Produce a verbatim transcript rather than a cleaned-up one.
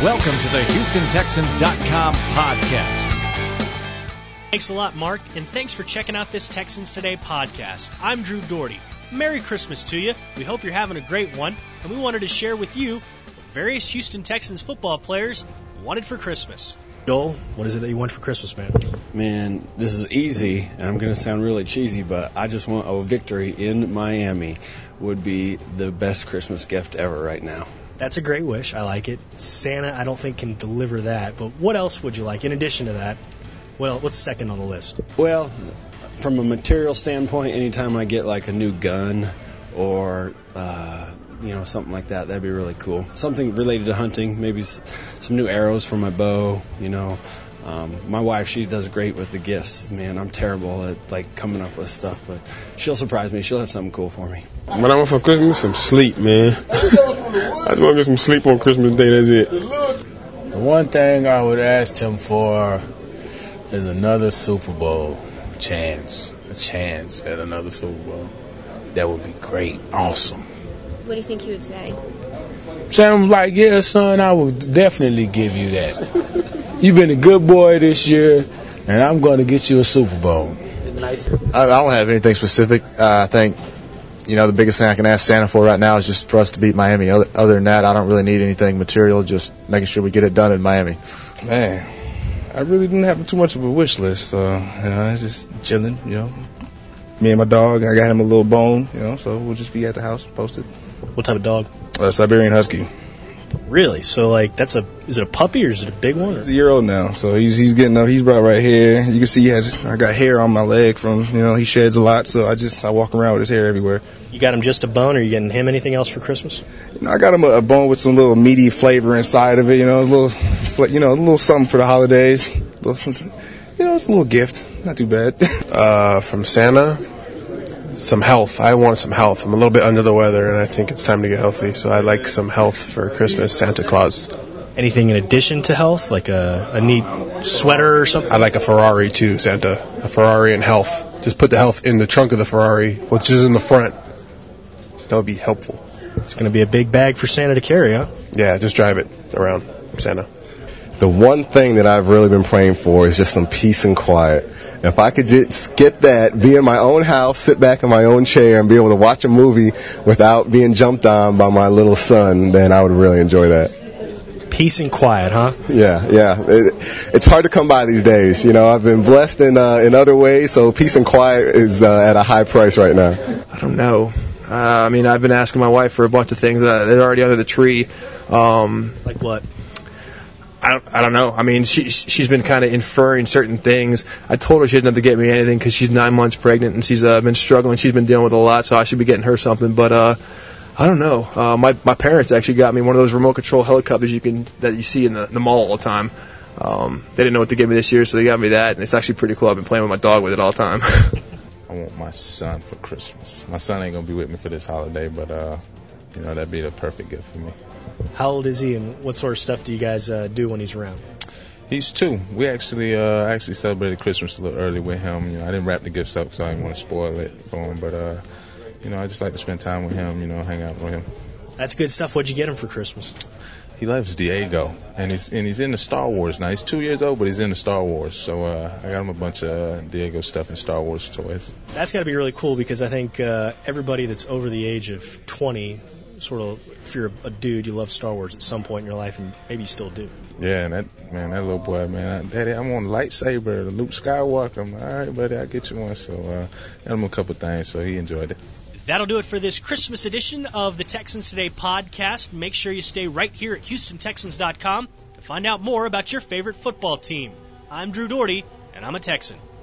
Welcome to the Houston Texans dot com podcast. Thanks a lot, Mark, and thanks for checking out this Texans Today podcast. I'm Drew Doherty. Merry Christmas to you. We hope you're having a great one, and we wanted to share with you what various Houston Texans football players wanted for Christmas. Joel, what is it that you want for Christmas, man? Man, this is easy, and I'm going to sound really cheesy, but I just want a victory in Miami would be the best Christmas gift ever right now. That's a great wish. I like it. Santa, I don't think, can deliver that, but what else would you like in addition to that? Well, what's second on the list? Well, from a material standpoint, anytime I get like a new gun or, uh, you know, something like that, that'd be really cool. Something related to hunting, maybe some new arrows for my bow, you know. Um, my wife, she does great with the gifts. Man, I'm terrible at, like, coming up with stuff, but she'll surprise me. She'll have something cool for me. What I want for Christmas? Some sleep, man. I just want to get some sleep on Christmas Day, that's it. The one thing I would ask him for is another Super Bowl chance. A chance at another Super Bowl. That would be great. Awesome. What do you think he would say? So I'm like, yeah, son, I will definitely give you that. You've been a good boy this year, and I'm going to get you a Super Bowl. I don't have anything specific. Uh, I think, you know, the biggest thing I can ask Santa for right now is just for us to beat Miami. Other, other than that, I don't really need anything material, just making sure we get it done in Miami. Man, I really didn't have too much of a wish list. So, you know, just chilling, you know. Me and my dog, I got him a little bone, you know, so we'll just be at the house posted. What type of dog? A Siberian Husky. Really? So, like, that's a, is it a puppy or is it a big one? Or? He's a year old now, so he's he's getting up. He's about right here. You can see he has, I got hair on my leg from, you know, he sheds a lot, so I just, I walk around with his hair everywhere. You got him just a bone, or are you getting him anything else for Christmas? You know, I got him a, a bone with some little meaty flavor inside of it, you know, a little, you know, a little something for the holidays. A little, you know, it's a little gift. Not too bad. Uh, from Santa, some health. I want some health. I'm a little bit under the weather, and I think it's time to get healthy. So I like some health for Christmas, Santa Claus. Anything in addition to health, like a, a neat sweater or something? I like a Ferrari too, Santa. A Ferrari and health. Just put the health in the trunk of the Ferrari, which is in the front. That would be helpful. It's going to be a big bag for Santa to carry, huh? Yeah, just drive it around, Santa. The one thing that I've really been praying for is just some peace and quiet. If I could just get that, be in my own house, sit back in my own chair, and be able to watch a movie without being jumped on by my little son, then I would really enjoy that. Peace and quiet, huh? Yeah, yeah. It, it's hard to come by these days. You know, I've been blessed in uh, in other ways, so peace and quiet is uh, at a high price right now. I don't know. Uh, I mean, I've been asking my wife for a bunch of things. Uh, they're already under the tree. Um, like what? I don't, I don't know. I mean, she, she's been kind of inferring certain things. I told her she doesn't have to get me anything because she's nine months pregnant and she's uh, been struggling. She's been dealing with a lot, so I should be getting her something. But uh, I don't know. Uh, my my parents actually got me one of those remote control helicopters you can that you see in the, the mall all the time. Um, they didn't know what to give me this year, so they got me that, and it's actually pretty cool. I've been playing with my dog with it all the time. I want my son for Christmas. My son ain't going to be with me for this holiday, but, uh, you know, that'd be the perfect gift for me. How old is he, and what sort of stuff do you guys uh, do when he's around? He's two. We actually uh, actually celebrated Christmas a little early with him. You know, I didn't wrap the gifts up because I didn't want to spoil it for him. But, uh, you know, I just like to spend time with him, you know, hang out with him. That's good stuff. What'd you get him for Christmas? He loves Diego, and he's and he's into Star Wars now. He's two years old, but he's into Star Wars. So uh, I got him a bunch of uh, Diego stuff and Star Wars toys. That's got to be really cool because I think uh, everybody that's over the age of twenty, sort of, if you're a dude, you love Star Wars at some point in your life, and maybe you still do. Yeah, and that man, that little boy, man, Daddy, I want a lightsaber, the Luke Skywalker. I'm like, all right, buddy, I'll get you one. So uh, got him a couple things, so he enjoyed it. That'll do it for this Christmas edition of the Texans Today podcast. Make sure you stay right here at Houston Texans dot com to find out more about your favorite football team. I'm Drew Doherty, and I'm a Texan.